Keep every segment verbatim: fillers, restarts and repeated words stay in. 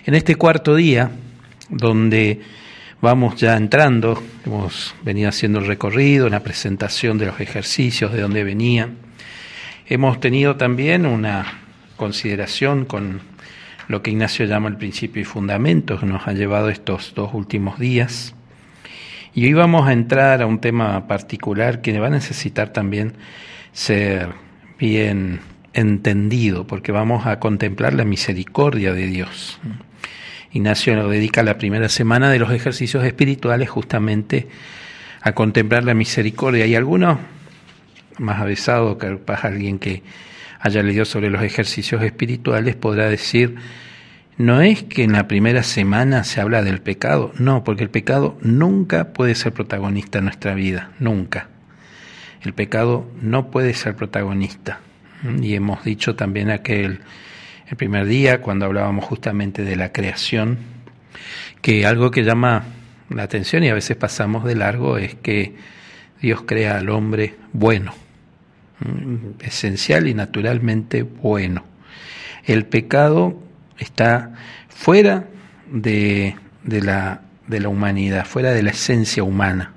En este cuarto día, donde vamos ya entrando, hemos venido haciendo el recorrido, la presentación de los ejercicios, de dónde venían. Hemos tenido también una consideración con lo que Ignacio llama el principio y fundamento, que nos ha llevado estos dos últimos días. Y hoy vamos a entrar a un tema particular que va a necesitar también ser bien entendido, porque vamos a contemplar la misericordia de Dios. Ignacio lo dedica la primera semana de los ejercicios espirituales justamente a contemplar la misericordia. Y algunos, más avesado, capaz alguien que haya leído sobre los ejercicios espirituales, podrá decir, no es que en la primera semana se habla del pecado, no, porque el pecado nunca puede ser protagonista en nuestra vida, nunca. El pecado no puede ser protagonista. Y hemos dicho también aquel el primer día, cuando hablábamos justamente de la creación, que algo que llama la atención y a veces pasamos de largo es que Dios crea al hombre bueno, esencial y naturalmente bueno. El pecado está fuera de, de, la, de la humanidad, fuera de la esencia humana.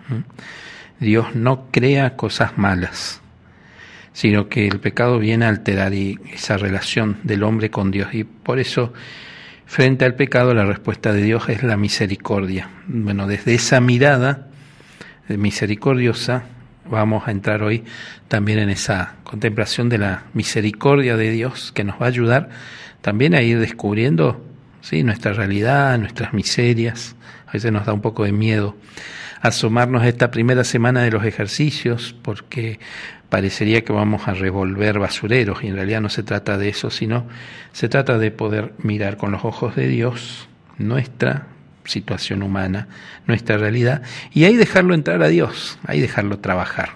Dios no crea cosas malas, sino que el pecado viene a alterar esa relación del hombre con Dios. Y por eso, frente al pecado, la respuesta de Dios es la misericordia. Bueno, desde esa mirada misericordiosa, vamos a entrar hoy también en esa contemplación de la misericordia de Dios, que nos va a ayudar también a ir descubriendo, ¿sí?, nuestra realidad, nuestras miserias. A veces nos da un poco de miedo asomarnos a esta primera semana de los ejercicios, porque parecería que vamos a revolver basureros, y en realidad no se trata de eso, sino se trata de poder mirar con los ojos de Dios nuestra situación humana, nuestra realidad, y ahí dejarlo entrar a Dios, ahí dejarlo trabajar.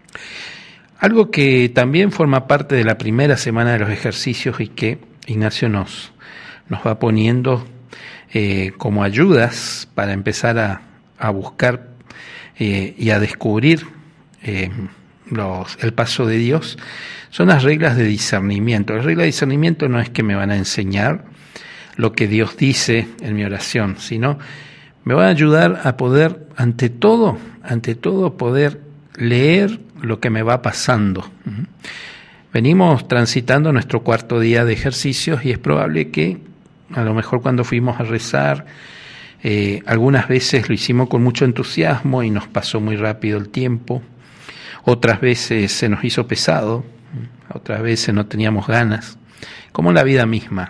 Algo que también forma parte de la primera semana de los ejercicios y que Ignacio nos, nos va poniendo eh, como ayudas para empezar a, a buscar eh, y a descubrir eh, los, el paso de Dios, son las reglas de discernimiento. Las reglas de discernimiento no es que me van a enseñar lo que Dios dice en mi oración, sino me van a ayudar a poder, ante todo, ante todo, poder leer lo que me va pasando. Venimos transitando nuestro cuarto día de ejercicios y es probable que a lo mejor cuando fuimos a rezar, eh, algunas veces lo hicimos con mucho entusiasmo y nos pasó muy rápido el tiempo, otras veces se nos hizo pesado, otras veces no teníamos ganas, como la vida misma.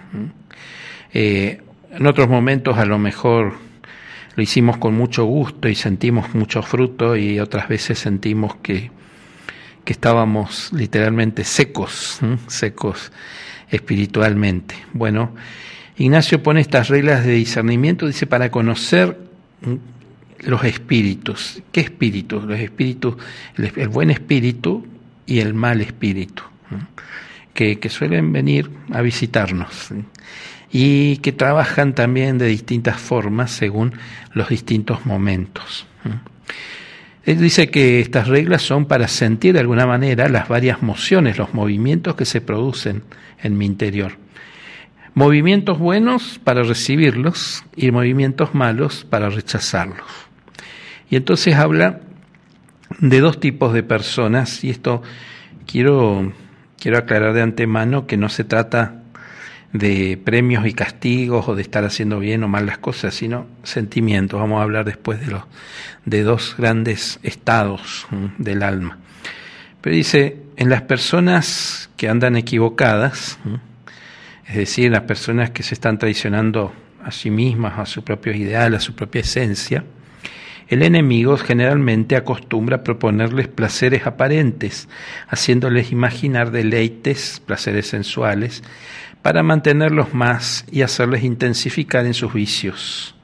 Eh, en otros momentos a lo mejor lo hicimos con mucho gusto y sentimos mucho fruto, y otras veces sentimos que, que estábamos literalmente secos, ¿eh? secos espiritualmente. Bueno, Ignacio pone estas reglas de discernimiento, dice, para conocer los espíritus. ¿Qué espíritus? Los espíritus, el, el buen espíritu y el mal espíritu, ¿eh? que, que suelen venir a visitarnos, ¿eh? y que trabajan también de distintas formas según los distintos momentos. Él dice que estas reglas son para sentir de alguna manera las varias mociones, los movimientos que se producen en mi interior. Movimientos buenos para recibirlos y movimientos malos para rechazarlos. Y entonces habla de dos tipos de personas, y esto quiero, quiero aclarar de antemano que no se trata de premios y castigos o de estar haciendo bien o mal las cosas, sino sentimientos. Vamos a hablar después de los de dos grandes estados del alma. Pero dice, en las personas que andan equivocadas, es decir, las personas que se están traicionando a sí mismas, a su propio ideal, a su propia esencia, el enemigo generalmente acostumbra a proponerles placeres aparentes, haciéndoles imaginar deleites, placeres sensuales, para mantenerlos más y hacerles intensificar en sus vicios.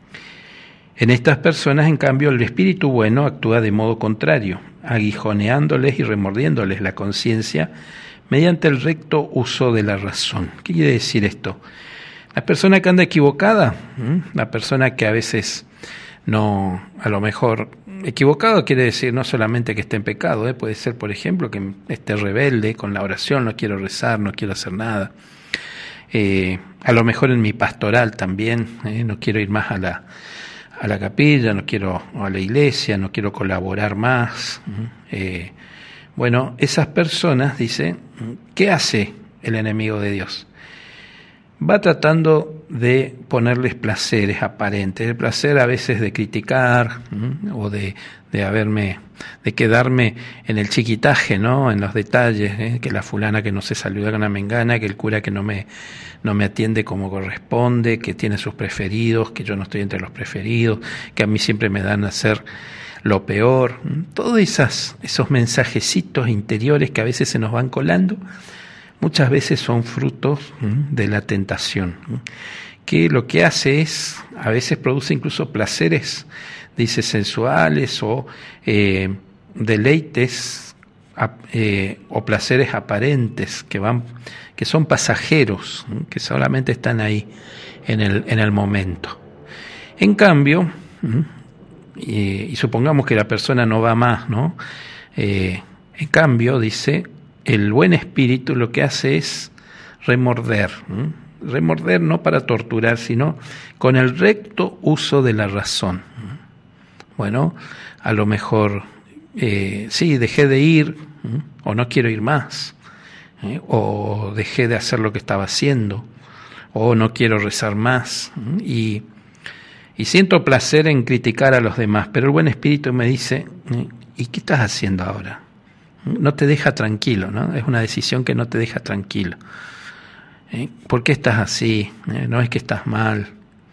En estas personas, en cambio, el espíritu bueno actúa de modo contrario, aguijoneándoles y remordiéndoles la conciencia mediante el recto uso de la razón. ¿Qué quiere decir esto? La persona que anda equivocada, ¿eh? la persona que a veces no, a lo mejor, equivocado quiere decir no solamente que esté en pecado, ¿eh? puede ser, por ejemplo, que esté rebelde con la oración, no quiero rezar, no quiero hacer nada. eh, a lo mejor en mi pastoral también, eh, no quiero ir más a la, a la capilla, no quiero a la iglesia, no quiero colaborar más. Eh, bueno, esas personas, dice, ¿qué hace el enemigo de Dios? Va tratando de ponerles placeres aparentes, el placer a veces de criticar ¿m? o de, de haberme, de quedarme en el chiquitaje, ¿no? En los detalles, ¿eh? Que la fulana que no se saluda con la mengana, que el cura que no me, no me atiende como corresponde, que tiene sus preferidos, que yo no estoy entre los preferidos, que a mí siempre me dan a hacer lo peor. Todos esas, esos mensajecitos interiores que a veces se nos van colando, muchas veces son frutos de la tentación, que lo que hace es, a veces produce incluso placeres, dice, sensuales o eh, deleites eh, o placeres aparentes que van, que son pasajeros, que solamente están ahí en el, en el momento. En cambio, y, y supongamos que la persona no va más, ¿no? Eh, en cambio, dice, el buen espíritu lo que hace es remorder, ¿eh? remorder no para torturar, sino con el recto uso de la razón. Bueno, a lo mejor, eh, sí, dejé de ir, ¿eh? o no quiero ir más, ¿eh? o dejé de hacer lo que estaba haciendo, o no quiero rezar más, ¿eh? y, y siento placer en criticar a los demás, pero el buen espíritu me dice, ¿eh? ¿y qué estás haciendo ahora? No te deja tranquilo, ¿no? Es una decisión que no te deja tranquilo. ¿Eh? ¿Por qué estás así? ¿Eh? No es que estás mal.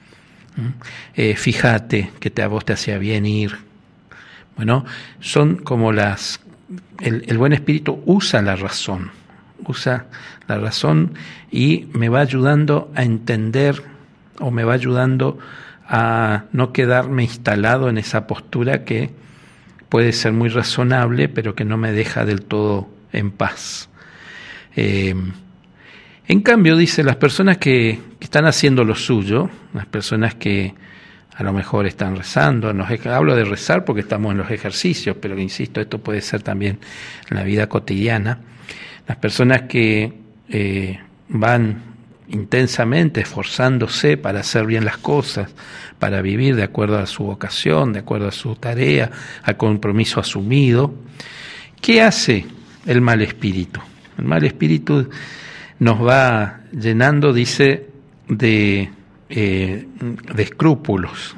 ¿Eh? Fíjate que te, a vos te hacía bien ir. Bueno, son como las... El, el buen espíritu usa la razón, usa la razón y me va ayudando a entender o me va ayudando a no quedarme instalado en esa postura que puede ser muy razonable, pero que no me deja del todo en paz. Eh, en cambio, dice, las personas que, que están haciendo lo suyo, las personas que a lo mejor están rezando, nos, hablo de rezar porque estamos en los ejercicios, pero insisto, esto puede ser también en la vida cotidiana, las personas que eh, van intensamente esforzándose para hacer bien las cosas, para vivir de acuerdo a su vocación, de acuerdo a su tarea, al compromiso asumido. ¿Qué hace el mal espíritu? El mal espíritu nos va llenando, dice, de, eh, de escrúpulos.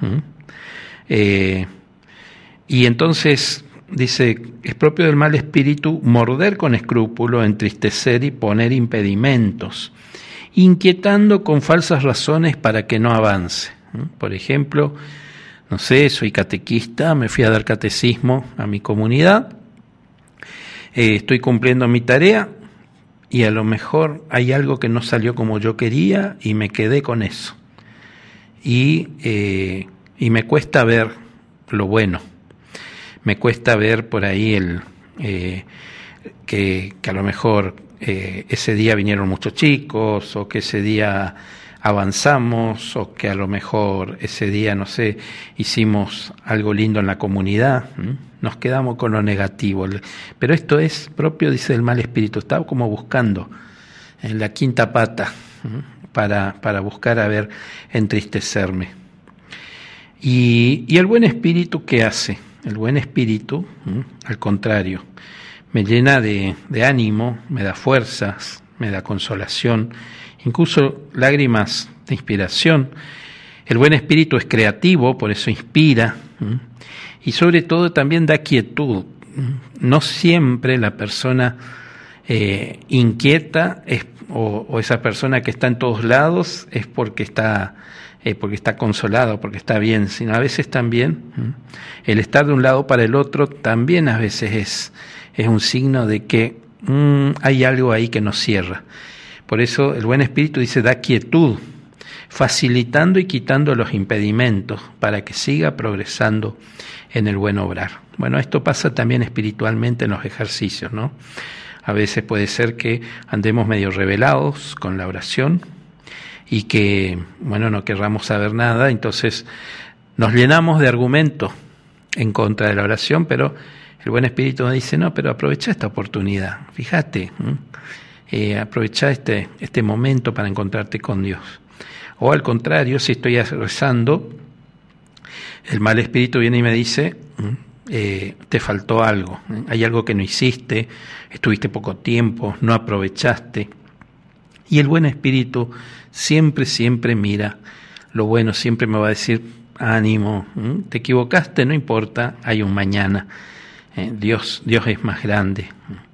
Eh, y entonces, dice, es propio del mal espíritu morder con escrúpulo, entristecer y poner impedimentos, inquietando con falsas razones para que no avance. Por ejemplo, no sé, soy catequista, me fui a dar catecismo a mi comunidad, eh, estoy cumpliendo mi tarea y a lo mejor hay algo que no salió como yo quería y me quedé con eso. Y, eh, y me cuesta ver lo bueno, me cuesta ver por ahí el eh, que, que a lo mejor eh, ese día vinieron muchos chicos o que ese día avanzamos o que a lo mejor ese día, no sé, hicimos algo lindo en la comunidad, ¿eh? Nos quedamos con lo negativo. Pero esto es propio, dice el mal espíritu, está como buscando en la quinta pata, ¿eh? para, para buscar a ver, entristecerme. Y, y el buen espíritu, ¿qué hace? El buen espíritu, ¿eh? al contrario, me llena de, de ánimo, me da fuerzas, me da consolación, incluso lágrimas de inspiración. El buen espíritu es creativo, por eso inspira, ¿eh? y sobre todo también da quietud. No siempre la persona eh, inquieta es, o, o esa persona que está en todos lados es porque está, eh, porque está consolado, porque está bien, sino a veces también ¿eh? el estar de un lado para el otro también a veces es, es un signo de que mmm, hay algo ahí que nos cierra. Por eso el buen espíritu dice, da quietud, facilitando y quitando los impedimentos para que siga progresando en el buen obrar. Bueno, esto pasa también espiritualmente en los ejercicios, ¿no? A veces puede ser que andemos medio rebelados con la oración y que, bueno, no querramos saber nada, entonces nos llenamos de argumentos en contra de la oración, pero el buen espíritu nos dice, no, pero aprovecha esta oportunidad, fíjate, ¿eh? Eh, aprovecha este, este momento para encontrarte con Dios. O al contrario, si estoy rezando, el mal espíritu viene y me dice, eh, te faltó algo, ¿eh? Hay algo que no hiciste, estuviste poco tiempo, no aprovechaste. Y el buen espíritu siempre, siempre mira lo bueno, siempre me va a decir, ánimo, ¿eh? Te equivocaste, no importa, hay un mañana. Eh, Dios, Dios es más grande.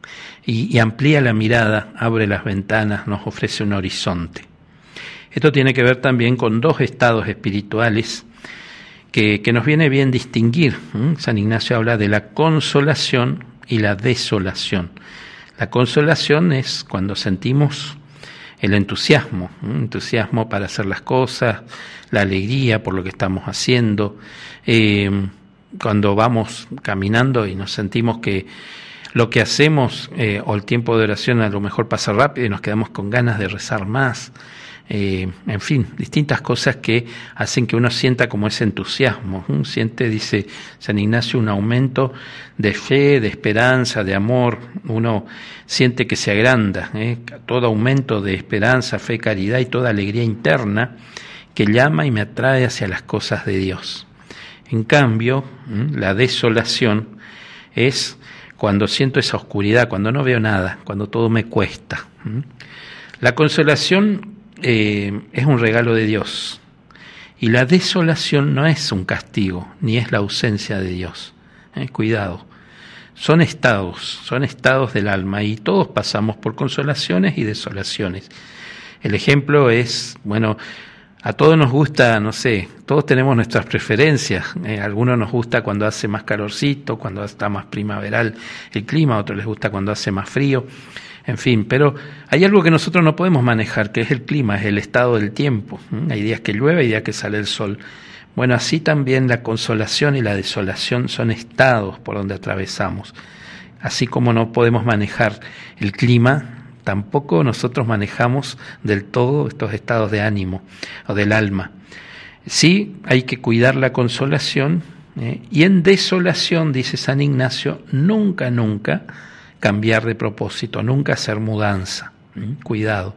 Y, y amplía la mirada, abre las ventanas, nos ofrece un horizonte. Esto tiene que ver también con dos estados espirituales que, que nos viene bien distinguir. ¿Mm? San Ignacio habla de la consolación y la desolación. La consolación es cuando sentimos el entusiasmo, ¿Mm? entusiasmo para hacer las cosas, la alegría por lo que estamos haciendo, eh, cuando vamos caminando y nos sentimos que lo que hacemos eh, o el tiempo de oración a lo mejor pasa rápido y nos quedamos con ganas de rezar más. Eh, en fin, distintas cosas que hacen que uno sienta como ese entusiasmo. ¿eh? Siente, dice San Ignacio, un aumento de fe, de esperanza, de amor. Uno siente que se agranda. ¿eh? Todo aumento de esperanza, fe, caridad y toda alegría interna que llama y me atrae hacia las cosas de Dios. En cambio, ¿eh? la desolación es cuando siento esa oscuridad, cuando no veo nada, cuando todo me cuesta. La consolación eh, es un regalo de Dios y la desolación no es un castigo, ni es la ausencia de Dios. Eh, cuidado, son estados, son estados del alma y todos pasamos por consolaciones y desolaciones. El ejemplo es, bueno, a todos nos gusta, no sé, todos tenemos nuestras preferencias. Eh, a algunos nos gusta cuando hace más calorcito, cuando está más primaveral el clima, a otros les gusta cuando hace más frío, en fin. Pero hay algo que nosotros no podemos manejar, que es el clima, es el estado del tiempo. ¿Mm? Hay días que llueve, hay días que sale el sol. Bueno, así también la consolación y la desolación son estados por donde atravesamos. Así como no podemos manejar el clima, tampoco nosotros manejamos del todo estos estados de ánimo o del alma. Sí, hay que cuidar la consolación, ¿eh? Y en desolación, dice San Ignacio, nunca, nunca cambiar de propósito, nunca hacer mudanza. ¿eh? Cuidado,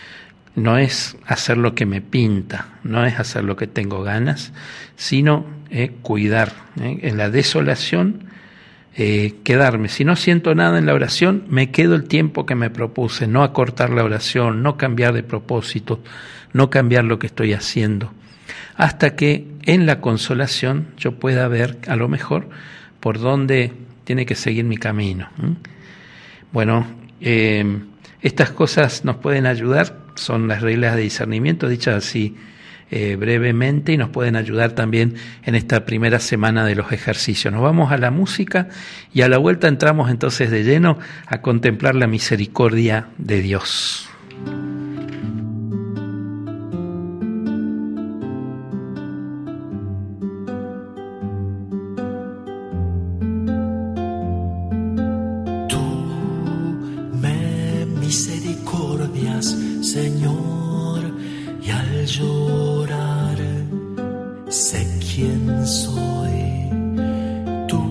no es hacer lo que me pinta, no es hacer lo que tengo ganas, sino eh, cuidar. ¿eh? En la desolación, Eh, quedarme, si no siento nada en la oración, me quedo el tiempo que me propuse, no acortar la oración, no cambiar de propósito, no cambiar lo que estoy haciendo, hasta que en la consolación yo pueda ver a lo mejor por dónde tiene que seguir mi camino. ¿Mm? Bueno, eh, estas cosas nos pueden ayudar, son las reglas de discernimiento dichas así Eh, brevemente, y nos pueden ayudar también en esta primera semana de los ejercicios. Nos vamos a la música y a la vuelta entramos entonces de lleno a contemplar la misericordia de Dios. Tú me misericordias, Señor, y al llorar sé quién soy. Tú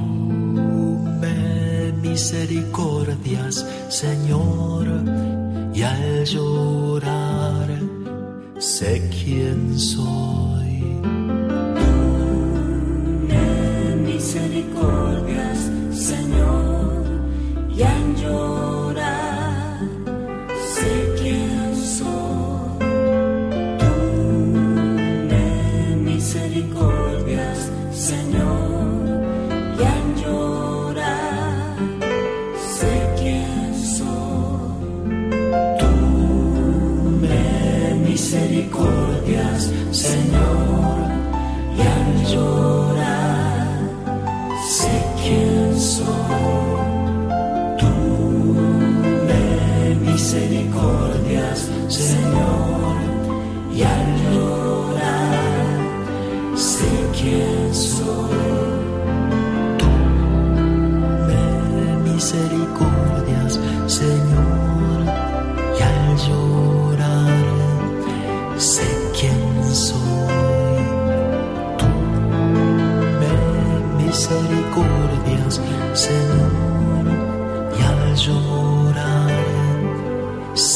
me misericordias, Señor, y al llorar sé quién soy. Tú me misericordias, Señor, y al llorar sé quién soy. Misericordias, Señor, y al llorar sé quién soy. Tú me misericordias, Señor, y al llorar sé quién soy. Tú me misericordias, Señor, y al llorar sé quién soy. Tú me misericordias, Señor, y al llorar sé quién soy. Tú me misericordias, Señor, y al llorar sé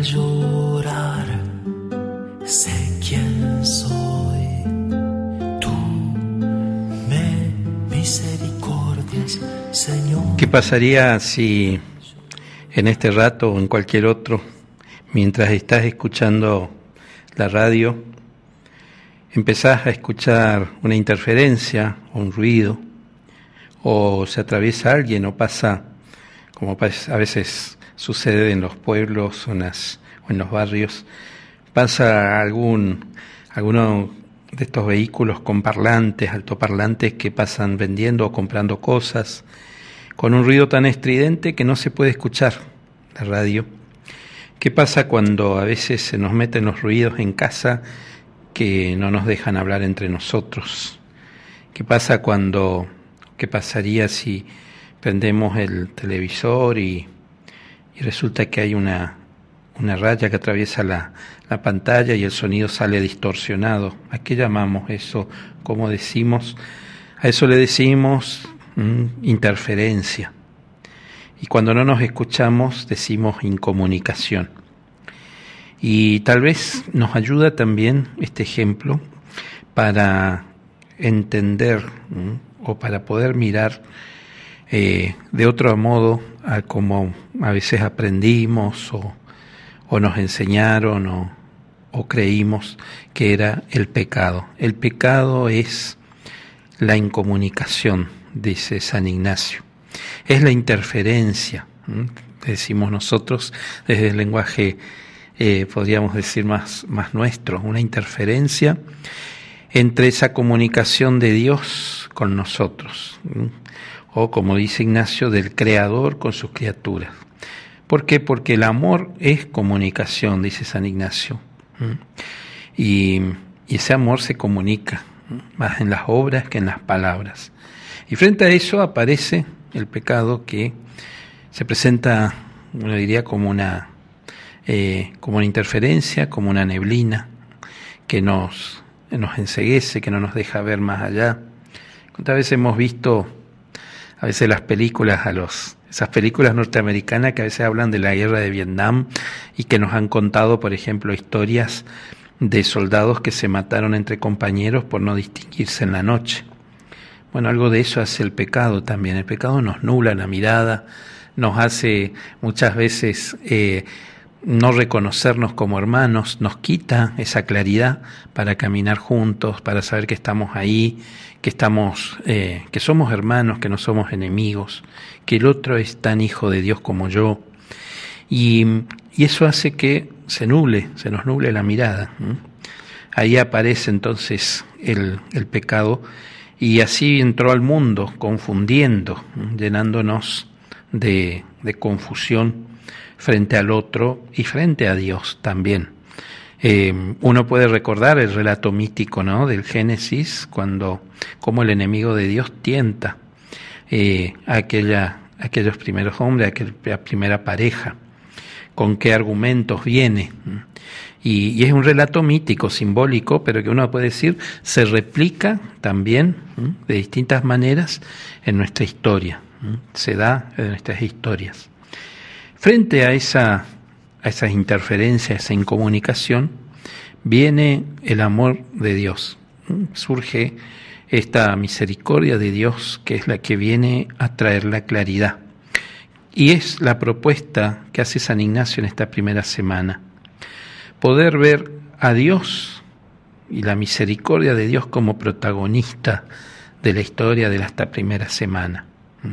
llorar sé quién soy. Tú me misericordias, Señor. ¿Qué pasaría si en este rato o en cualquier otro, mientras estás escuchando la radio, empezás a escuchar una interferencia o un ruido, o se atraviesa alguien o pasa, como a veces sucede en los pueblos o en, las, o en los barrios, pasa algún alguno de estos vehículos con parlantes, altoparlantes que pasan vendiendo o comprando cosas, con un ruido tan estridente que no se puede escuchar la radio. ¿Qué pasa cuando a veces se nos meten los ruidos en casa que no nos dejan hablar entre nosotros? ¿Qué pasa cuando, qué pasaría si prendemos el televisor y, y resulta que hay una, una raya que atraviesa la, la pantalla y el sonido sale distorsionado? ¿A qué llamamos eso? ¿Cómo decimos? A eso le decimos mm, interferencia. Y cuando no nos escuchamos decimos incomunicación. Y tal vez nos ayuda también este ejemplo para entender ¿no? o para poder mirar eh, de otro modo a como a veces aprendimos o, o nos enseñaron o, o creímos que era el pecado. El pecado es la incomunicación, dice San Ignacio. Es la interferencia, ¿eh? decimos nosotros desde el lenguaje, eh, podríamos decir más, más nuestro, una interferencia entre esa comunicación de Dios con nosotros, ¿eh? o como dice Ignacio, del Creador con sus criaturas. ¿Por qué? Porque el amor es comunicación, dice San Ignacio, ¿eh? y, y ese amor se comunica, ¿eh? más en las obras que en las palabras. Y frente a eso aparece el pecado, que se presenta, uno diría, como una, eh, como una interferencia, como una neblina que nos, nos enceguece, que no nos deja ver más allá. ¿Cuántas veces hemos visto, a veces las películas, a los esas películas norteamericanas que a veces hablan de la guerra de Vietnam y que nos han contado, por ejemplo, historias de soldados que se mataron entre compañeros por no distinguirse en la noche? Bueno, algo de eso hace el pecado también. El pecado nos nubla la mirada, nos hace muchas veces eh, no reconocernos como hermanos, nos quita esa claridad para caminar juntos, para saber que estamos ahí, que estamos, eh, que somos hermanos, que no somos enemigos, que el otro es tan hijo de Dios como yo. Y, y eso hace que se nuble, se nos nuble la mirada. ¿eh? Ahí aparece entonces el, el pecado. Y así entró al mundo, confundiendo, llenándonos de, de confusión frente al otro y frente a Dios también. Eh, uno puede recordar el relato mítico, ¿no?, del Génesis, cuando como el enemigo de Dios tienta eh, a, aquella, a aquellos primeros hombres, a aquella primera pareja, con qué argumentos viene. Y, y es un relato mítico, simbólico, pero que uno puede decir se replica también ¿eh? de distintas maneras en nuestra historia, ¿eh? se da en nuestras historias. Frente a esa, a esas interferencias, a esa incomunicación, viene el amor de Dios. ¿eh? Surge esta misericordia de Dios, que es la que viene a traer la claridad. Y es la propuesta que hace San Ignacio en esta primera semana. Poder ver a Dios y la misericordia de Dios como protagonista de la historia de esta primera semana.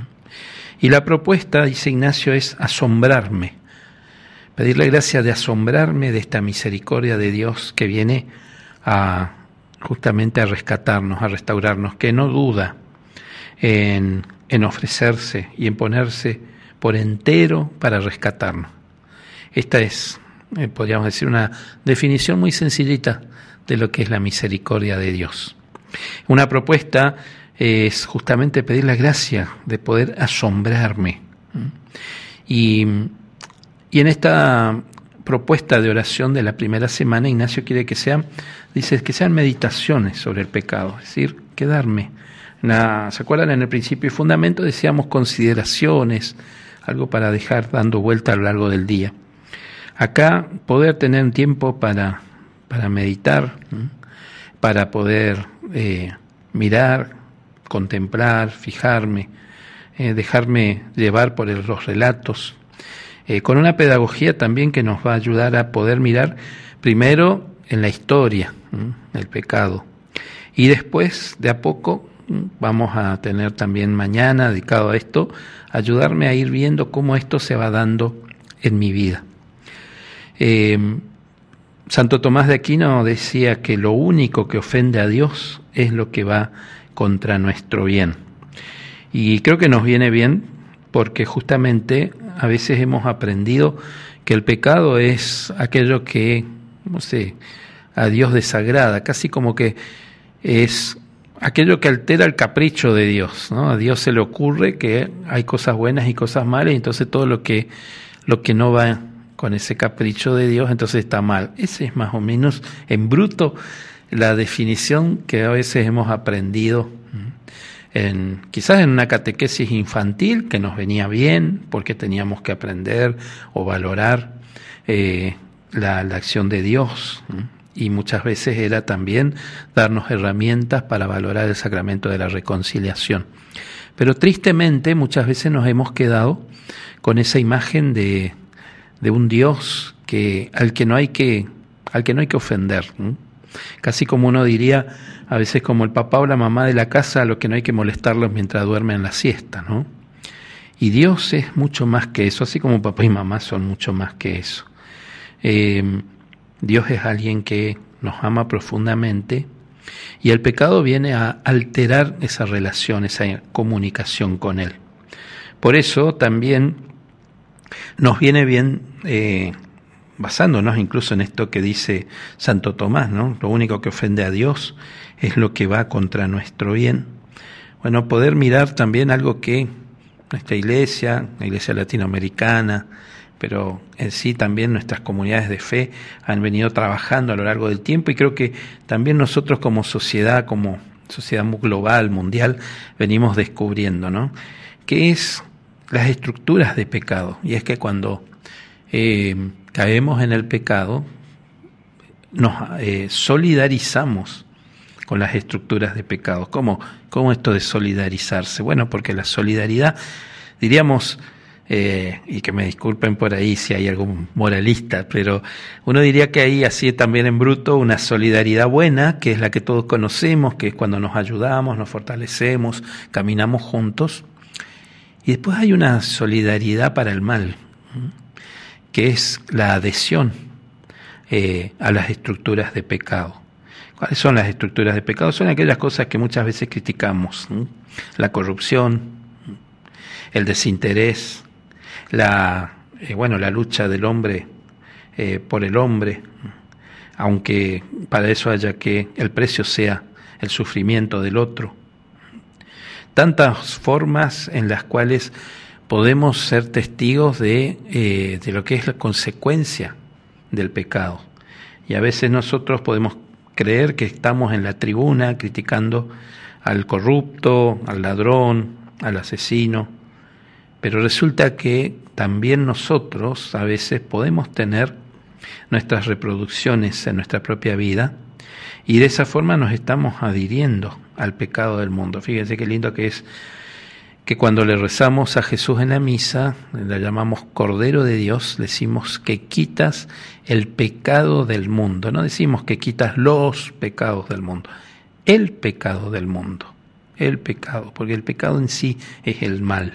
Y la propuesta, dice Ignacio, es asombrarme, pedir la gracia de asombrarme de esta misericordia de Dios que viene a justamente a rescatarnos, a restaurarnos, que no duda en, en ofrecerse y en ponerse por entero para rescatarnos. Esta es, eh, podríamos decir, una definición muy sencillita de lo que es la misericordia de Dios. Una propuesta eh, es justamente pedir la gracia de poder asombrarme. Y, y en esta propuesta de oración de la primera semana, Ignacio quiere que sean, dice, que sean meditaciones sobre el pecado, es decir, quedarme. La, ¿se acuerdan? En el principio y fundamento decíamos consideraciones, algo para dejar dando vuelta a lo largo del día. Acá poder tener tiempo para, para meditar, ¿m? para poder eh, mirar, contemplar, fijarme, eh, dejarme llevar por el, los relatos, eh, con una pedagogía también que nos va a ayudar a poder mirar primero en la historia, ¿m? el pecado, y después de a poco vamos a tener también mañana dedicado a esto, ayudarme a ir viendo cómo esto se va dando en mi vida. Eh, Santo Tomás de Aquino decía que lo único que ofende a Dios es lo que va contra nuestro bien. Y creo que nos viene bien porque justamente a veces hemos aprendido que el pecado es aquello que, no sé, a Dios desagrada, casi como que es aquello que altera el capricho de Dios, ¿no? A Dios se le ocurre que hay cosas buenas y cosas malas, y entonces todo lo que, lo que no va con ese capricho de Dios, entonces está mal. Ese es más o menos en bruto la definición que a veces hemos aprendido, en, quizás en una catequesis infantil que nos venía bien, porque teníamos que aprender o valorar eh, la, la acción de Dios, ¿sí? Y muchas veces era también darnos herramientas para valorar el sacramento de la reconciliación. Pero tristemente muchas veces nos hemos quedado con esa imagen de, de un Dios que, al que no hay que, al que no hay que ofender, ¿sí? Casi como uno diría, a veces como el papá o la mamá de la casa, a los que no hay que molestarlos mientras duermen la siesta, ¿no? Y Dios es mucho más que eso, así como papá y mamá son mucho más que eso. Eh, Dios es alguien que nos ama profundamente, y el pecado viene a alterar esa relación, esa comunicación con Él. Por eso también nos viene bien, eh, basándonos incluso en esto que dice Santo Tomás, ¿no? Lo único que ofende a Dios es lo que va contra nuestro bien. Bueno, poder mirar también algo que nuestra iglesia, la iglesia latinoamericana, pero en sí también nuestras comunidades de fe han venido trabajando a lo largo del tiempo, y creo que también nosotros como sociedad, como sociedad global, mundial, venimos descubriendo, ¿no? Que es las estructuras de pecado. Y es que cuando eh, caemos en el pecado, nos eh, solidarizamos con las estructuras de pecado. ¿Cómo, ¿Cómo esto de solidarizarse? Bueno, porque la solidaridad, diríamos, Eh, y que me disculpen por ahí si hay algún moralista, pero uno diría que hay así también en bruto una solidaridad buena, que es la que todos conocemos, que es cuando nos ayudamos, nos fortalecemos, caminamos juntos. Y después hay una solidaridad para el mal, que es la adhesión eh, a las estructuras de pecado. ¿Cuáles son las estructuras de pecado? Son aquellas cosas que muchas veces criticamos, ¿sí? La corrupción, el desinterés, la eh, bueno la lucha del hombre eh, por el hombre, aunque para eso haya que el precio sea el sufrimiento del otro. Tantas formas en las cuales podemos ser testigos de, eh, de lo que es la consecuencia del pecado. Y a veces nosotros podemos creer que estamos en la tribuna criticando al corrupto, al ladrón, al asesino, pero resulta que también nosotros a veces podemos tener nuestras reproducciones en nuestra propia vida, y de esa forma nos estamos adhiriendo al pecado del mundo. Fíjense qué lindo que es que cuando le rezamos a Jesús en la misa, le llamamos Cordero de Dios, decimos que quitas el pecado del mundo, no decimos que quitas los pecados del mundo, el pecado del mundo, el pecado, porque el pecado en sí es el mal.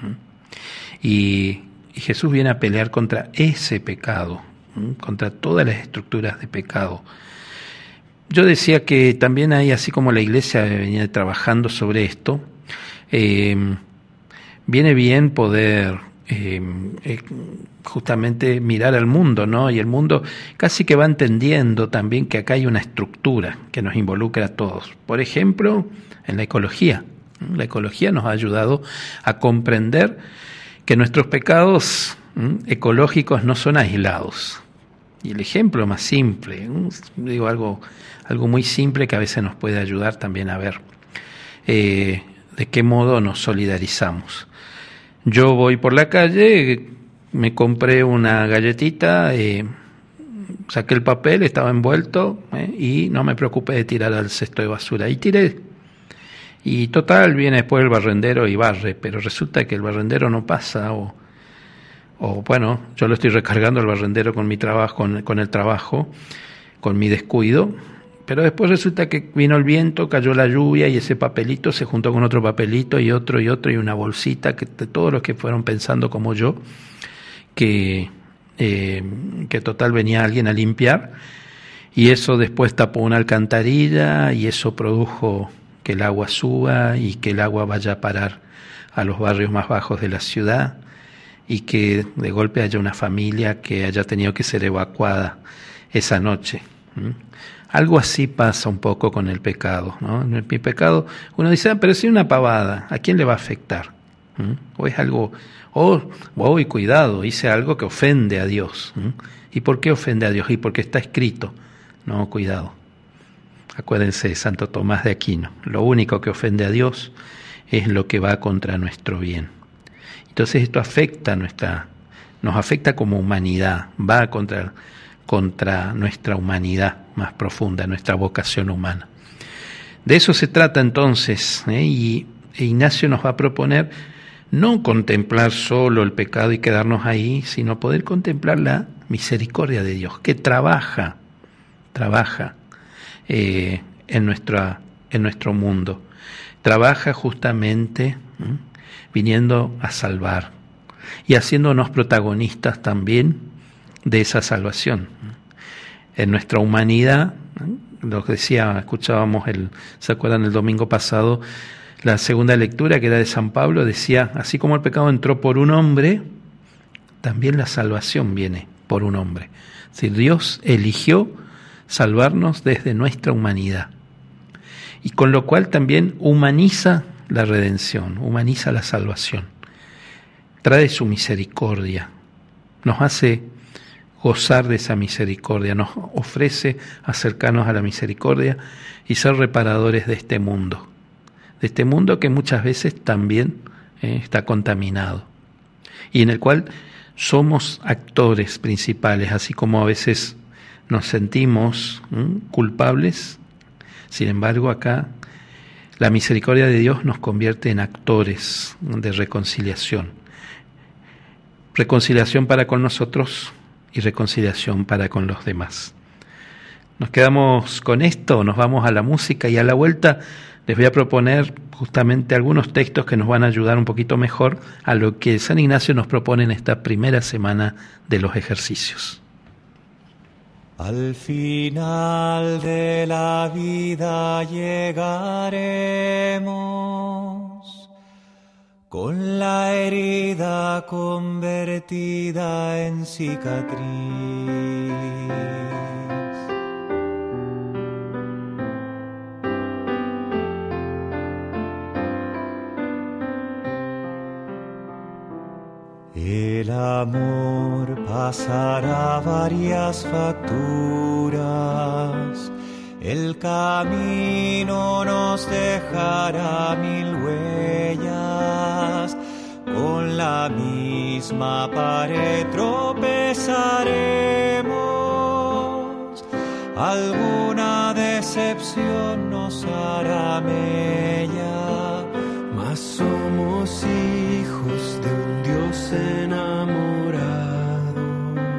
Y, y Jesús viene a pelear contra ese pecado, ¿sí? Contra todas las estructuras de pecado. Yo decía que también hay, así como la Iglesia venía trabajando sobre esto, eh, viene bien poder eh, eh, justamente mirar al mundo, ¿no? Y el mundo casi que va entendiendo también que acá hay una estructura que nos involucra a todos. Por ejemplo, en la ecología. La ecología nos ha ayudado a comprender que nuestros pecados ¿m? ecológicos no son aislados. Y el ejemplo más simple, ¿m? digo algo, algo muy simple que a veces nos puede ayudar también a ver eh, de qué modo nos solidarizamos. Yo voy por la calle me compré una galletita, eh, saqué el papel, estaba envuelto eh, y no me preocupé de tirar al cesto de basura. Y tiré. Y total, viene después el barrendero y barre, pero resulta que el barrendero no pasa o, o bueno, yo lo estoy recargando al barrendero con mi trabajo, con, con el trabajo, con mi descuido. Pero después resulta que vino el viento, cayó la lluvia y ese papelito se juntó con otro papelito y otro y otro y una bolsita que de todos los que fueron pensando como yo, que, eh, que total venía alguien a limpiar y eso después tapó una alcantarilla y eso produjo que el agua suba y que el agua vaya a parar a los barrios más bajos de la ciudad y que de golpe haya una familia que haya tenido que ser evacuada esa noche. ¿Mm? Algo así pasa un poco con el pecado, ¿no? Mi pecado, uno dice, ah, pero si es una pavada, ¿a quién le va a afectar? ¿Mm? O es algo, o, oh, y cuidado, hice algo que ofende a Dios. ¿Mm? ¿Y por qué ofende a Dios? Y porque está escrito. No, cuidado. Acuérdense de Santo Tomás de Aquino. Lo único que ofende a Dios es lo que va contra nuestro bien. Entonces esto afecta nuestra, nos afecta como humanidad, va contra contra nuestra humanidad más profunda, nuestra vocación humana. De eso se trata entonces, ¿eh? y Ignacio nos va a proponer no contemplar solo el pecado y quedarnos ahí, sino poder contemplar la misericordia de Dios, que trabaja, trabaja eh, en, nuestra, en nuestro mundo, trabaja justamente ¿eh? viniendo a salvar y haciéndonos protagonistas también de esa salvación. En nuestra humanidad, lo que decía, escuchábamos, el, ¿se acuerdan el domingo pasado? La segunda lectura, que era de San Pablo, decía, así como el pecado entró por un hombre, también la salvación viene por un hombre. Es decir, Dios eligió salvarnos desde nuestra humanidad. Y con lo cual también humaniza la redención, humaniza la salvación. Trae su misericordia, nos hace gozar de esa misericordia, nos ofrece acercarnos a la misericordia y ser reparadores de este mundo, de este mundo que muchas veces también eh, está contaminado y en el cual somos actores principales, así como a veces nos sentimos ¿m? culpables. Sin embargo, acá la misericordia de Dios nos convierte en actores de reconciliación, reconciliación para con nosotros y reconciliación para con los demás. Nos quedamos con esto, nos vamos a la música y a la vuelta les voy a proponer justamente algunos textos que nos van a ayudar un poquito mejor a lo que San Ignacio nos propone en esta primera semana de los ejercicios. Al final de la vida llegaremos con la herida convertida en cicatriz. El amor pasará varias facturas, el camino nos dejará mil huellas, con la misma pared tropezaremos, alguna decepción nos hará mella, mas somos hijos de un Dios enamorado,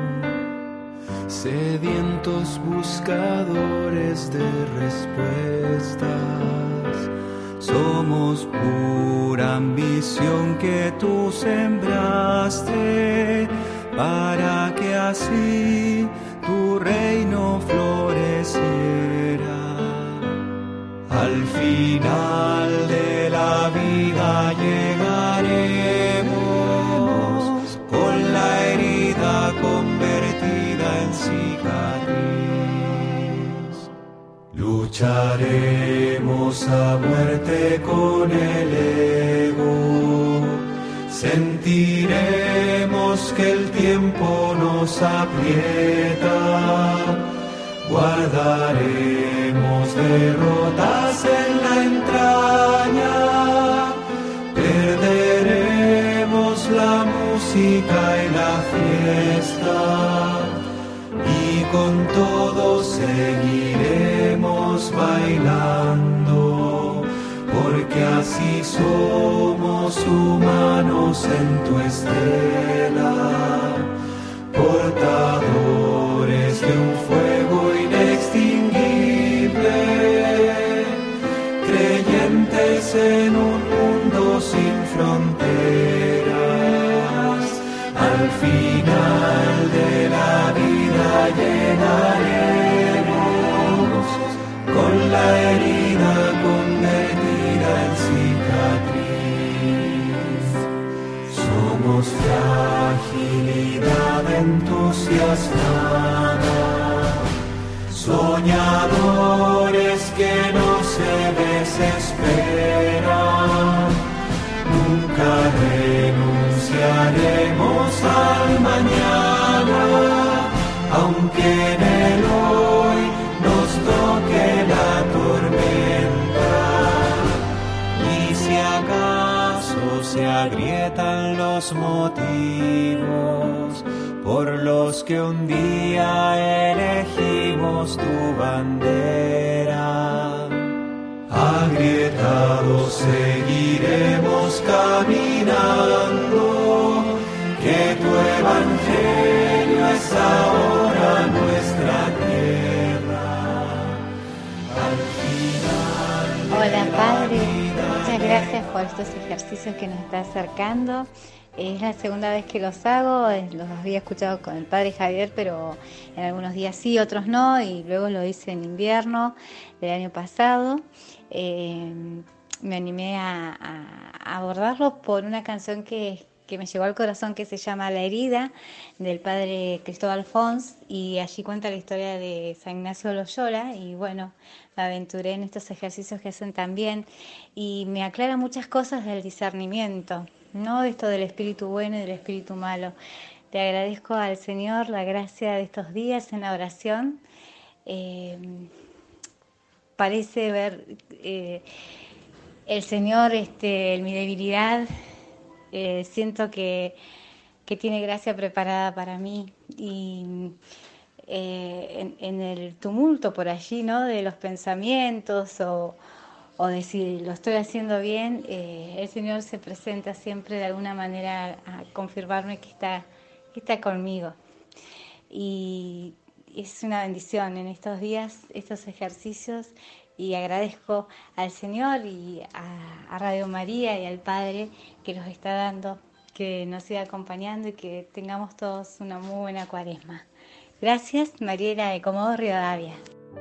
sedientos buscadores de respuestas. Somos pura ambición que tú sembraste, para que así tu reino floreciera. Al final de la vida llegaremos con la herida convertida en cicatriz. Lucharemos a muerte con el ego, sentiremos que el tiempo nos aprieta, guardaremos derrotas en la entraña, perderemos la música música y la fiesta, y con todos seguiremos bailando, porque así somos humanos en tu estela, portadores de un fuego inextinguible, creyentes en un mundo sin fronteras. Al final de la vida llenaremos con la herida convertida en cicatriz. Somos fragilidad entusiasmada, soñadores que no se desesperan. Nunca renunciaremos al mañana, aunque en el hoy nos toque la tormenta. Y si acaso se agrietan los motivos por los que un día elegimos tu bandera, agrietados seguiremos caminando, que tu evangelio es ahora nuestra tierra. Al final de Hola la Padre, vida muchas gracias por estos ejercicios que nos está acercando. Es la segunda vez que los hago, los había escuchado con el Padre Javier, pero en algunos días sí, otros no, y luego lo hice en invierno del año pasado. Eh, me animé a, a, a abordarlo por una canción que, que me llegó al corazón, que se llama La herida, del Padre Cristóbal Fons, y allí cuenta la historia de San Ignacio de Loyola, y bueno, me aventuré en estos ejercicios que hacen también, y me aclara muchas cosas del discernimiento, no esto del espíritu bueno y del espíritu malo. Le agradezco al Señor la gracia de estos días en la oración. Eh, parece ver eh, el Señor este, en mi debilidad. Eh, siento que, que tiene gracia preparada para mí. Y eh, en, en el tumulto por allí, ¿no?, de los pensamientos o... o de si lo estoy haciendo bien, eh, el Señor se presenta siempre de alguna manera a confirmarme que está, que está conmigo. Y es una bendición en estos días, estos ejercicios, y agradezco al Señor y a, a Radio María y al Padre que los está dando, que nos siga acompañando y que tengamos todos una muy buena cuaresma. Gracias, Mariela de Comodoro Rivadavia.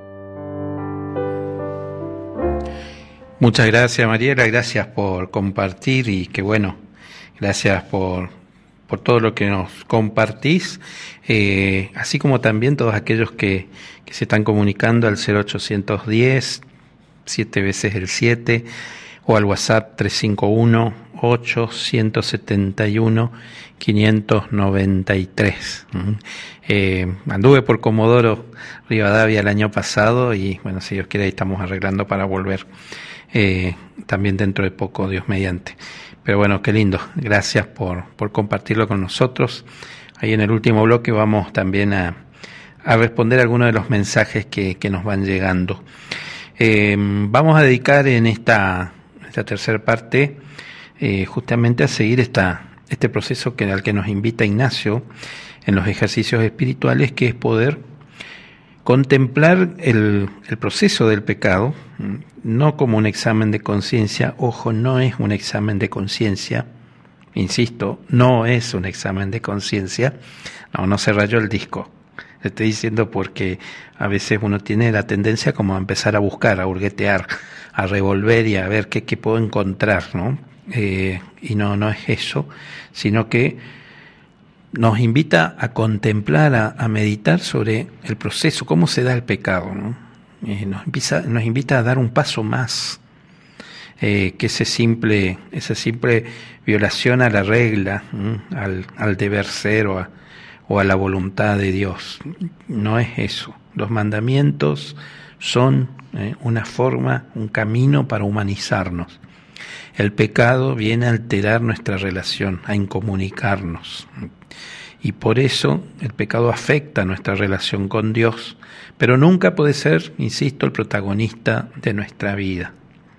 Muchas gracias, Mariela, gracias por compartir y que bueno, gracias por, por todo lo que nos compartís, eh, así como también todos aquellos que, que se están comunicando al cero ochocientos diez, siete veces el siete, o al WhatsApp tres cinco uno, ocho siete uno, cinco nueve tres. Eh, anduve por Comodoro Rivadavia el año pasado y bueno, si Dios quiere ahí estamos arreglando para volver. Eh, también dentro de poco, Dios mediante. Pero bueno, qué lindo, gracias por, por compartirlo con nosotros. Ahí en el último bloque vamos también a, a responder algunos de los mensajes que, que nos van llegando. Eh, vamos a dedicar en esta, esta tercera parte eh, justamente a seguir esta, este proceso que, al que nos invita Ignacio en los ejercicios espirituales, que es poder contemplar el, el proceso del pecado, no como un examen de conciencia. Ojo, no es un examen de conciencia, insisto, no es un examen de conciencia. No, no se rayó el disco. Le estoy diciendo porque a veces uno tiene la tendencia como a empezar a buscar, a hurguetear, a revolver y a ver qué, qué puedo encontrar, ¿no? Eh, y no, no es eso, sino que nos invita a contemplar, a, a meditar sobre el proceso, cómo se da el pecado, ¿no? Eh, nos, empieza, nos invita a dar un paso más eh, que ese simple, esa simple violación a la regla, ¿no?, al, al deber ser o a, o a la voluntad de Dios. No es eso. Los mandamientos son eh, una forma, un camino para humanizarnos. El pecado viene a alterar nuestra relación, a incomunicarnos. Y por eso el pecado afecta nuestra relación con Dios, pero nunca puede ser, insisto, el protagonista de nuestra vida.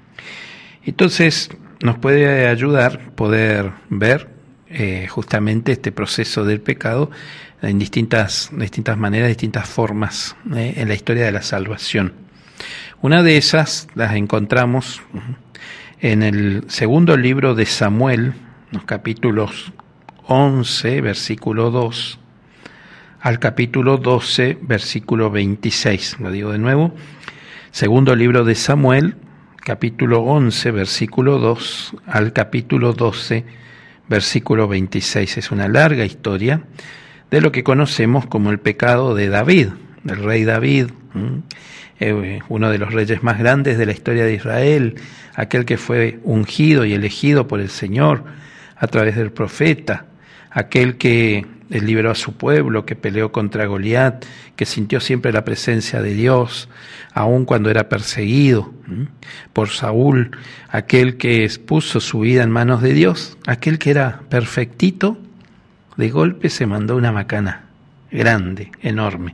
Entonces nos puede ayudar poder ver eh, justamente este proceso del pecado en distintas, distintas maneras, distintas formas eh, en la historia de la salvación. Una de esas las encontramos en el segundo libro de Samuel, los capítulos once, versículo dos, al capítulo doce, versículo veintiséis. Lo digo de nuevo. Segundo libro de Samuel, capítulo once, versículo dos, al capítulo doce, versículo veintiséis. Es una larga historia de lo que conocemos como el pecado de David, del rey David, eh, uno de los reyes más grandes de la historia de Israel, aquel que fue ungido y elegido por el Señor a través del profeta, aquel que liberó a su pueblo, que peleó contra Goliat, que sintió siempre la presencia de Dios, aun cuando era perseguido por Saúl, aquel que puso su vida en manos de Dios, aquel que era perfectito, de golpe se mandó una macana grande, enorme.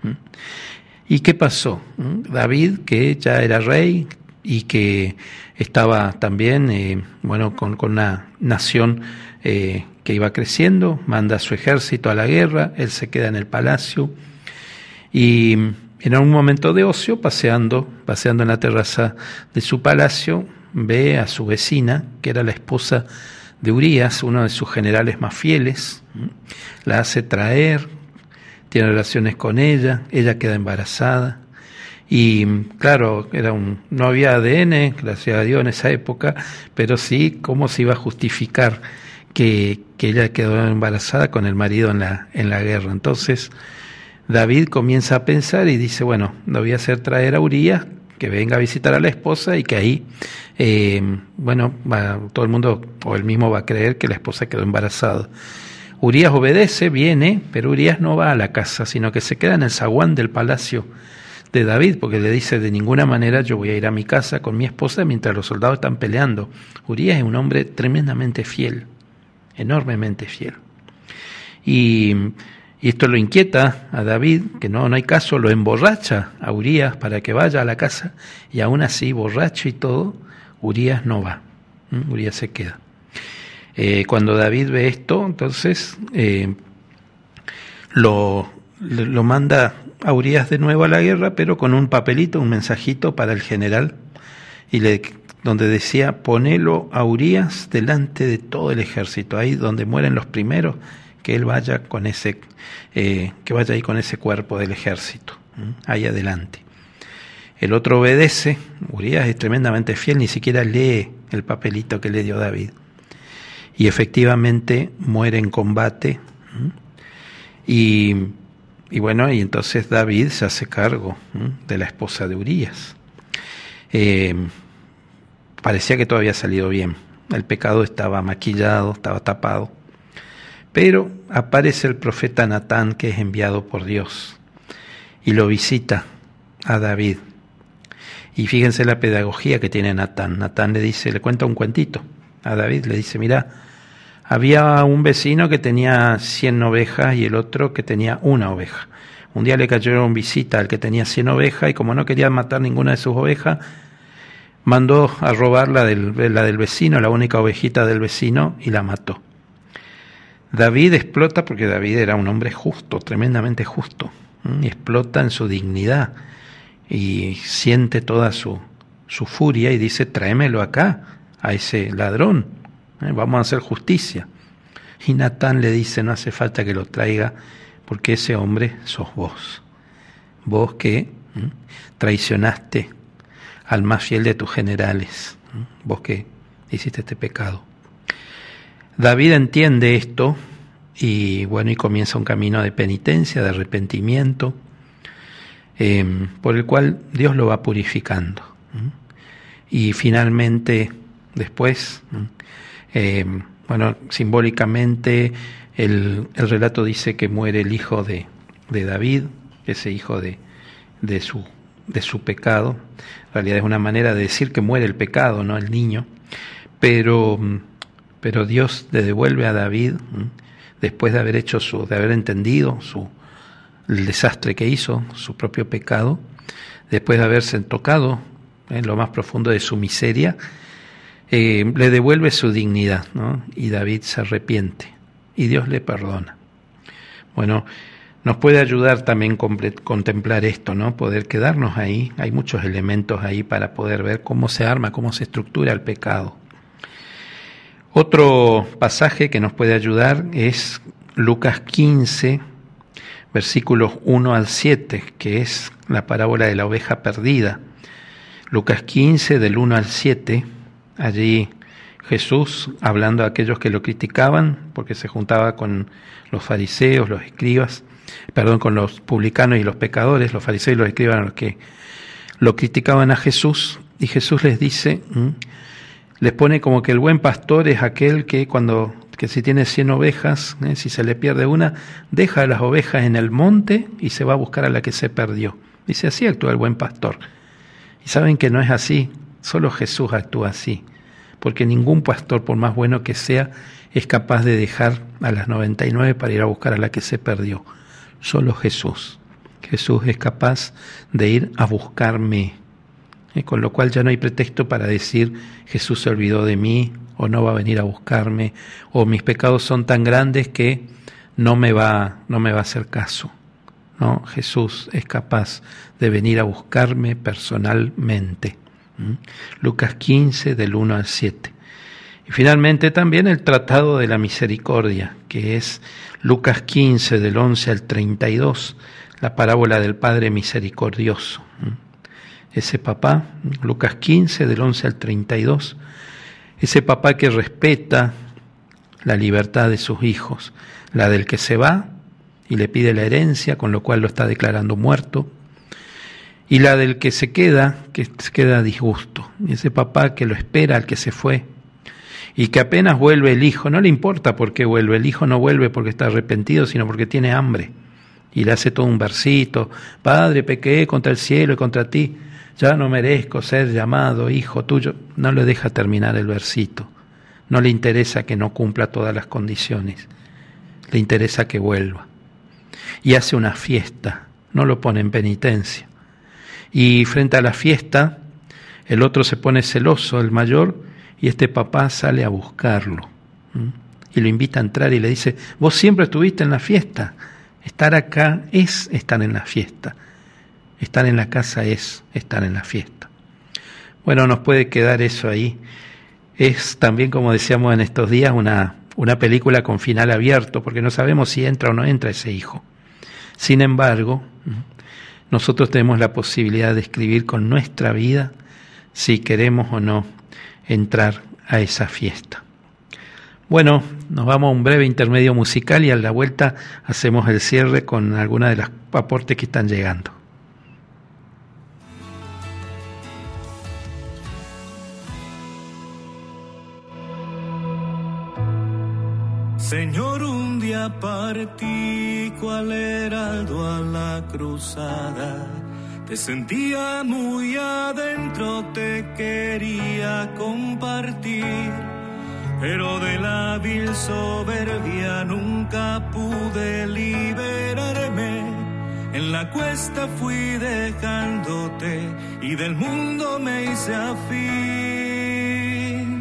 ¿Y qué pasó? David, que ya era rey y que estaba también, eh, bueno, con, con una nación eh, que iba creciendo, manda a su ejército a la guerra, él se queda en el palacio y en un momento de ocio, paseando, paseando en la terraza de su palacio, ve a su vecina, que era la esposa de Urías, uno de sus generales más fieles, la hace traer, tiene relaciones con ella, ella queda embarazada y claro, era un, no había A D N, gracias a Dios en esa época, pero sí cómo se iba a justificar que, que ella quedó embarazada con el marido en la, en la guerra. Entonces David comienza a pensar y dice, bueno, lo voy a hacer traer a Urías, que venga a visitar a la esposa y que ahí, eh, bueno, va, todo el mundo o él mismo va a creer que la esposa quedó embarazada. Urías obedece, viene, pero Urías no va a la casa, sino que se queda en el zaguán del palacio de David, porque le dice, de ninguna manera yo voy a ir a mi casa con mi esposa mientras los soldados están peleando. Urías es un hombre tremendamente fiel, enormemente fiel. Y, y esto lo inquieta a David, que no, no hay caso, lo emborracha a Urías para que vaya a la casa, y aún así, borracho y todo, Urías no va, ¿Mm? Urías se queda. Eh, cuando David ve esto, entonces eh, lo, lo manda a Urías de nuevo a la guerra, pero con un papelito, un mensajito para el general, y le, donde decía, ponelo a Urías delante de todo el ejército, ahí donde mueren los primeros, que él vaya con ese, eh, que vaya ahí con ese cuerpo del ejército, ahí adelante. El otro obedece, Urías es tremendamente fiel, ni siquiera lee el papelito que le dio David. Y efectivamente muere en combate. Y, y bueno, y entonces David se hace cargo de la esposa de Urías. Eh, parecía que todo había salido bien. El pecado estaba maquillado, estaba tapado. Pero aparece el profeta Natán, que es enviado por Dios, y lo visita a David. Y fíjense la pedagogía que tiene Natán. Natán le dice, le cuenta un cuentito a David, le dice, mira, había un vecino que tenía cien ovejas y el otro que tenía una oveja. Un día le cayeron visita al que tenía cien ovejas y como no quería matar ninguna de sus ovejas, mandó a robar la del, la del vecino, la única ovejita del vecino, y la mató. David explota porque David era un hombre justo, tremendamente justo, y explota en su dignidad y siente toda su, su furia y dice, tráemelo acá, a ese ladrón, ¿eh? Vamos a hacer justicia. Y Natán le dice, no hace falta que lo traiga, porque ese hombre sos vos, vos que ¿eh? traicionaste al más fiel de tus generales, ¿eh? Vos que hiciste este pecado. David entiende esto y bueno, y comienza un camino de penitencia, de arrepentimiento, eh, por el cual Dios lo va purificando. ¿eh? Y finalmente, después, eh, bueno, simbólicamente el, el relato dice que muere el hijo de, de David, ese hijo de, de, su, de su pecado. En realidad es una manera de decir que muere el pecado, no el niño. pero, pero Dios le devuelve a David, después de haber hecho su, de haber entendido su, el desastre que hizo, su propio pecado, después de haberse tocado en lo más profundo de su miseria, eh, le devuelve su dignidad, ¿no? Y David se arrepiente y Dios le perdona. Bueno, nos puede ayudar también comple- contemplar esto, ¿no? Poder quedarnos ahí. Hay muchos elementos ahí para poder ver cómo se arma, cómo se estructura el pecado. Otro pasaje que nos puede ayudar es Lucas quince, versículos uno al siete, que es la parábola de la oveja perdida. Lucas quince, del uno al siete, allí Jesús, hablando a aquellos que lo criticaban, porque se juntaba con los fariseos, los escribas, perdón, con los publicanos y los pecadores, los fariseos y los escribas, los que lo criticaban a Jesús, y Jesús les dice, ¿m? les pone como que el buen pastor es aquel que cuando, que si tiene cien ovejas, ¿eh? si se le pierde una, deja a las ovejas en el monte y se va a buscar a la que se perdió. Dice, así actúa el buen pastor. Y saben que no es así, solo Jesús actúa así, porque ningún pastor, por más bueno que sea, es capaz de dejar a las noventa y nueve para ir a buscar a la que se perdió. Solo Jesús. Jesús es capaz de ir a buscarme. Eh, con lo cual ya no hay pretexto para decir Jesús se olvidó de mí, o no va a venir a buscarme, o mis pecados son tan grandes que no me va, no me va a hacer caso. No, Jesús es capaz de venir a buscarme personalmente. ¿Mm? Lucas quince, del uno al siete. Y finalmente también el tratado de la misericordia, que es Lucas quince, del once al treinta y dos, la parábola del Padre misericordioso. Ese papá, Lucas quince, del once al treinta y dos, ese papá que respeta la libertad de sus hijos, la del que se va y le pide la herencia, con lo cual lo está declarando muerto, y la del que se queda, que se queda a disgusto, ese papá que lo espera al que se fue, y que apenas vuelve el hijo, no le importa por qué vuelve, el hijo no vuelve porque está arrepentido, sino porque tiene hambre, y le hace todo un versito, Padre, pequé contra el cielo y contra ti, ya no merezco ser llamado hijo tuyo. No le deja terminar el versito, no le interesa que no cumpla todas las condiciones, le interesa que vuelva, y hace una fiesta, no lo pone en penitencia, y frente a la fiesta, el otro se pone celoso, el mayor, y este papá sale a buscarlo, ¿m? y lo invita a entrar y le dice, vos siempre estuviste en la fiesta, estar acá es estar en la fiesta, estar en la casa es estar en la fiesta. Bueno, nos puede quedar eso ahí. Es también, como decíamos en estos días, una, una película con final abierto, porque no sabemos si entra o no entra ese hijo. Sin embargo, nosotros tenemos la posibilidad de escribir con nuestra vida si queremos o no entrar a esa fiesta. Bueno, nos vamos a un breve intermedio musical y a la vuelta hacemos el cierre con algunos de los aportes que están llegando. Señor, un día partí cual heraldo a la cruzada. Te sentía muy adentro, te quería compartir, pero de la vil soberbia nunca pude liberarme. En la cuesta fui dejándote y del mundo me hice afín.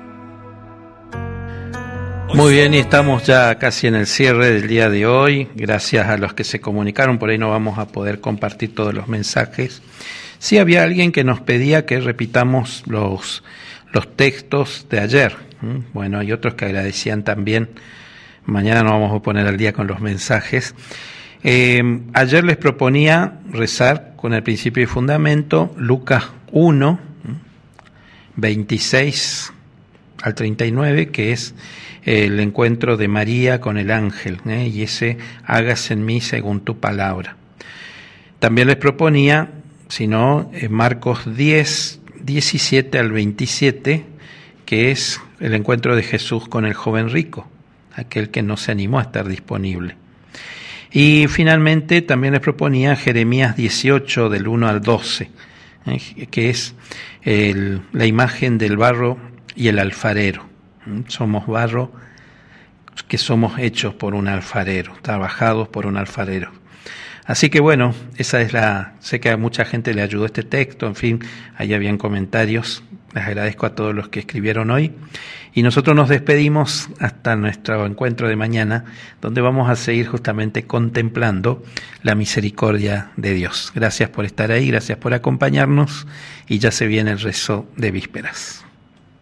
Muy bien, y estamos ya casi en el cierre del día de hoy. Gracias a los que se comunicaron, por ahí no vamos a poder compartir todos los mensajes. Sí había alguien que nos pedía que repitamos los, los textos de ayer. Bueno, hay otros que agradecían también. Mañana nos vamos a poner al día con los mensajes. Eh, ayer les proponía rezar con el principio y fundamento Lucas uno, veintiséis al treinta y nueve, que es el encuentro de María con el ángel, ¿eh? y ese hágase en mí según tu palabra. También les proponía, si no, eh, Marcos diez, diecisiete al veintisiete, que es el encuentro de Jesús con el joven rico, aquel que no se animó a estar disponible. Y finalmente también les proponía Jeremías dieciocho, del uno al doce, ¿eh? que es el, la imagen del barro y el alfarero. Somos barro que somos hechos por un alfarero, trabajados por un alfarero. Así que bueno, esa es la, sé que a mucha gente le ayudó este texto, en fin, ahí habían comentarios, les agradezco a todos los que escribieron hoy, y nosotros nos despedimos hasta nuestro encuentro de mañana, donde vamos a seguir justamente contemplando la misericordia de Dios. Gracias por estar ahí, gracias por acompañarnos, y ya se viene el rezo de vísperas.